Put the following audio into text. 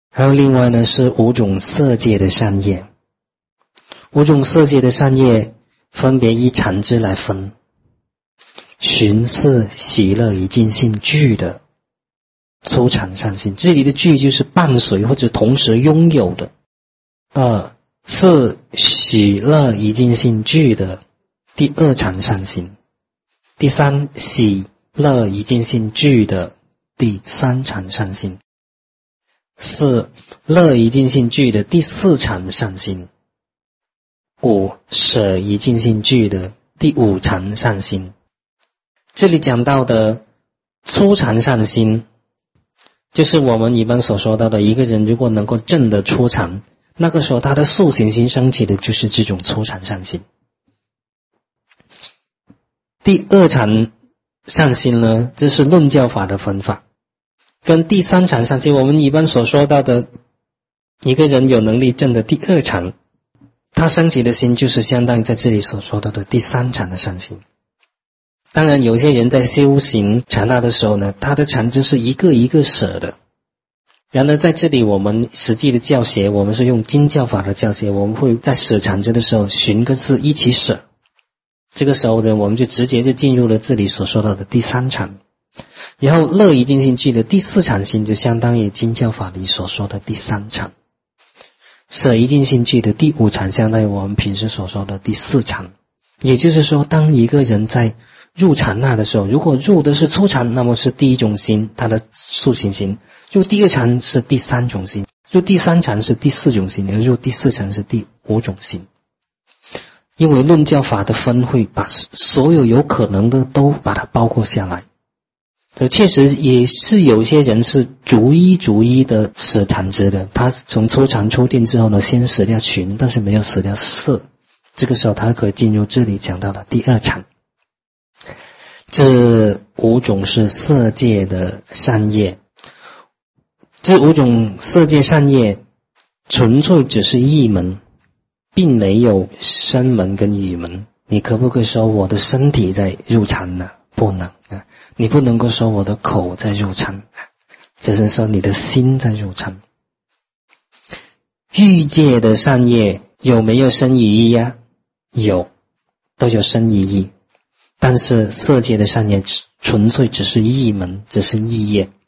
还有另外呢是5种色界的善业。5种色界的善业分别依禅支来分，寻思喜乐一尽性具的初禅善心，这里的具就是伴随或者同时拥有的。2是喜乐一尽性具的第2禅善心。第3喜乐一尽性具的第3禅善心。4乐一尽性具的第4禅善心。5舍一尽性具的第5禅善心。这里讲到的初禅善心，就是我们一般所说到的一个人如果能够证得初禅，那个时候他的速行心升起的就是这种初禅善心。第2禅善心呢，这是论教法的分法，跟第3禅善心我们一般所说到的一个人有能力证的第2禅，他升起的心就是相当于在这里所说到的第3禅的善心。当然有些人在修行禅那的时候呢，他的禅支是一个一个舍的。然而在这里我们实际的教学，我们是用经教法的教学，我们会在舍禅支的时候寻个字一起舍。这个时候呢，我们就直接就进入了这里所说到的第3禅。然后乐一尽性具的第4禅心就相当于经教法里所说的第3禅。舍一尽性具的第5禅相当于我们平时所说的第4禅。也就是说，当一个人在入禅那的时候，如果入的是初禅，那么是第1种心，他的速行心；入第2禅是第3种心；入第3禅是第4种心；而入第4禅是第5种心。因为论教法的分会把所有有可能的都把它包括下来。这确实也是有些人是逐一的舍禅支的，他从初禅出定之后呢，先舍掉群，但是没有舍掉色，这个时候他可以进入这里讲到的第2禅。这5种是色界的善业，这5种色界善业纯粹只是意门，并没有声门跟语门。你可不可以说我的身体在入禅呢？不能啊，你不能够说我的口在入禅，只是说你的心在入禅。欲界的善业有没有生语意呀？有，都有生语意。但是色界的善业纯粹只是意门，只是意业。